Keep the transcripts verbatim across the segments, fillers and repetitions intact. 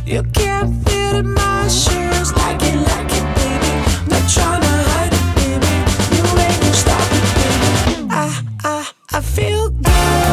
You can't fit in my shoes. Like it, like it, baby. Not trying to hide it, baby. You ain't gonna stop it, baby. I, I, I feel good.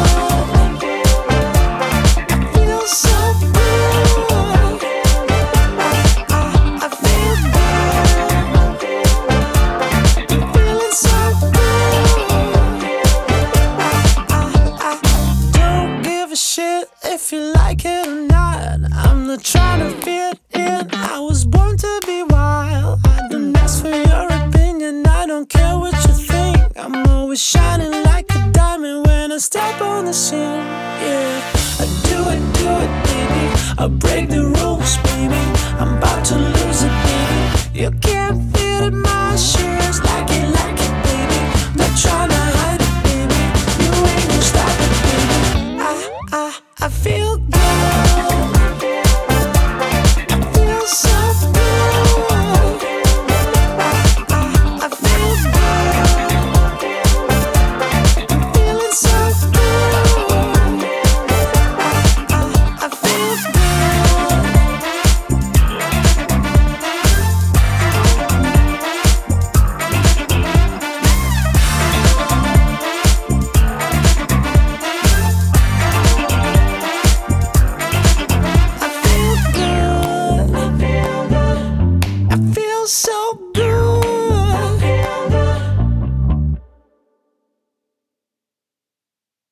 I feel so good. I, I, I feel good. I'm feeling so good. I, I, I don't give a shit if you like it or not. I'm not trying to fit in. I was born to be wild. I don't ask for your opinion. I don't care what you think. I'm always shining like a diamond when I step on the scene. Yeah, I do it, do it, baby. I break the rules, baby. I'm about to lose it, baby. You can't fit in my shoes. Like it, like it, baby. Not trying to